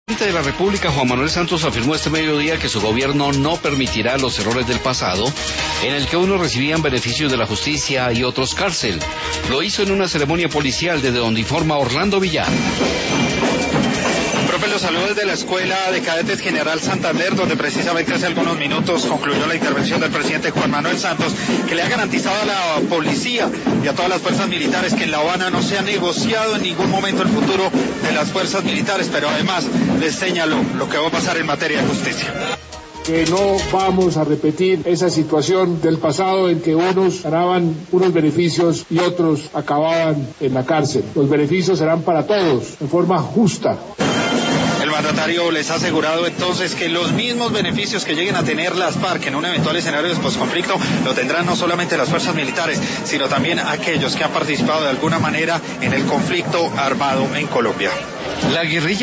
El presidente de la República, Juan Manuel Santos, afirmó este mediodía que su gobierno no permitirá los errores del pasado, en el que unos recibían beneficios de la justicia y otros cárcel. Lo hizo en una ceremonia policial desde donde informa Orlando Villar. Profe, los saludos desde la Escuela de Cadetes General Santander, donde precisamente hace algunos minutos concluyó la intervención del presidente Juan Manuel Santos, que le ha garantizado a la policía y a todas las fuerzas militares que en La Habana no se ha negociado en ningún momento el futuro de las fuerzas militares, pero además les señaló lo que va a pasar en materia de justicia. Que no vamos a repetir esa situación del pasado en que unos ganaban unos beneficios y otros acababan en la cárcel. Los beneficios serán para todos, de forma justa. El mandatario les ha asegurado entonces que los mismos beneficios que lleguen a tener las FARC en un eventual escenario de posconflicto lo tendrán no solamente las fuerzas militares, sino también aquellos que han participado de alguna manera en el conflicto armado en Colombia. La guerrilla